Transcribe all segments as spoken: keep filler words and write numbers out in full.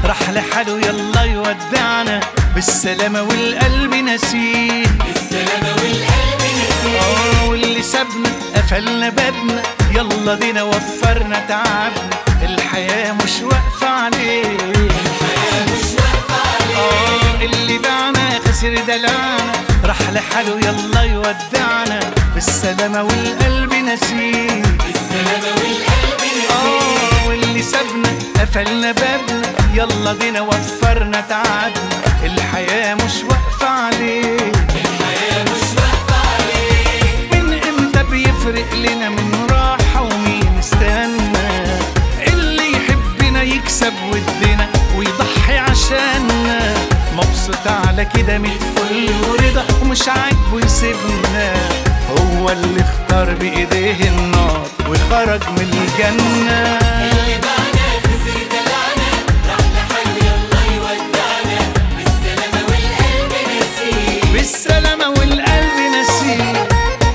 راح لحاله يلا يودعنا بالسلامة والقلب نسيه، بالسلامة والقلب نسيه. اه واللي سابنا قفلنا بابنا، يلا بينا وفرنا تعبنا، الحياة مش واقفة عليه، الحياة مش واقفة عليه. اه اللي باعنا خسر دلعنا، راح لحاله يلا يودعنا بالسلامة والقلب نسيه، بالسلامة والقلب نسيه. اه واللي سابنا قفلنا بابنا، يلا بينا وفرنا تعبنا، الحياة مش واقفة عليه، الحياة مش واقفة عليه. من امتى بيفرق لنا من راحة ومين استنى، اللي يحبنا يكسب ودنا ويضحي عشاننا، مبسوط على كده من فل ورضا ومش عاجبه يسيبنا، هو اللي اختار بايديه النار وخرج من الجنة. اللي باعنا خسر دلعنا، راح لحاله يلا يودعنا بالسلامة والقلب نسيه، بالسلامة والقلب نسيه.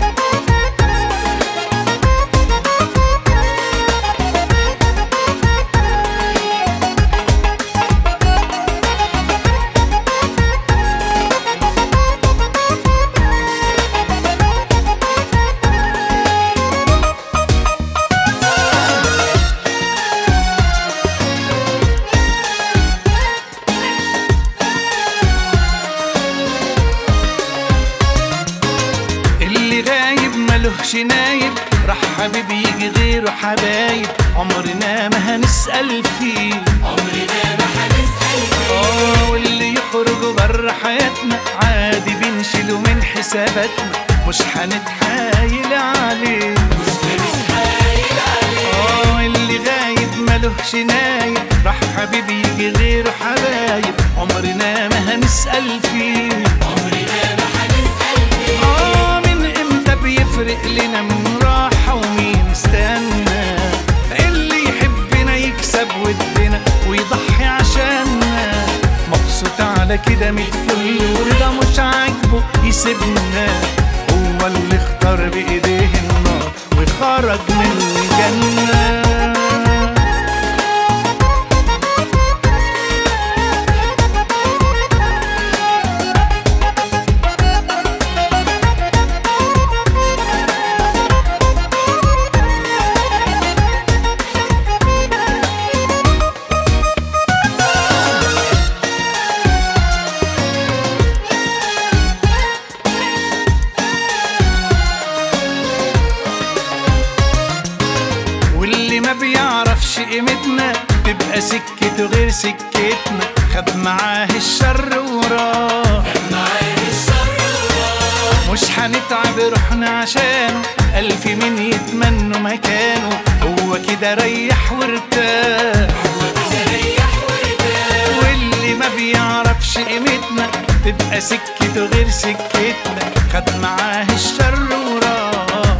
ملوش نايب، راح حبيب يجي غيره حبايب، عمرنا ما هنسأل فيه، عمرنا ما هنسأل فيه. اه واللي يخرج بره حياتنا عادي بنشيله من حساباتنا، مش هنتحايل عليه، مش هنتحايل عليه. اه اللي غايب ملوش نايب، راح حبيب يجي غيره حبايب، عمرنا ما هنسأل فيه، عمرنا ما هنسأل فيه. اه بيفرق لنا من راحة ومين استنى، اللي يحبنا يكسب ودنا ويضحي عشاننا، مبسوط على كده من فل ورضا مش عاجبه يسيبنا، هو اللي اختار بايديه النار وخرج من الجنة. ما بيعرفش قيمتنا تبقى سكته غير سكتنا، خد معاه الشر وراه، خد معاه الشر وراه. مش هنتعب روحنا عشانه، ألف مين يتمنوا مكانه، هو كده ريح وارتاح، هو كده ريح وارتاح. واللي ما بيعرفش قيمتنا تبقى سكته غير سكتنا، خد معاه الشر وراه،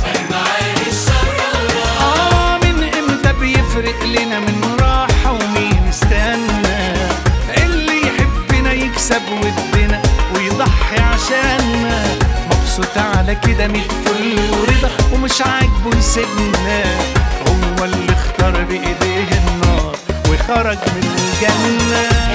بيفرق لنا من راحة ومين استنى، اللي يحبنا يكسب ودنا ويضحي عشاننا، مبسوط على كده من فل ورضا ومش عاجبه يسيبنا، هو اللي اختار بايديه النار وخرج من الجنة.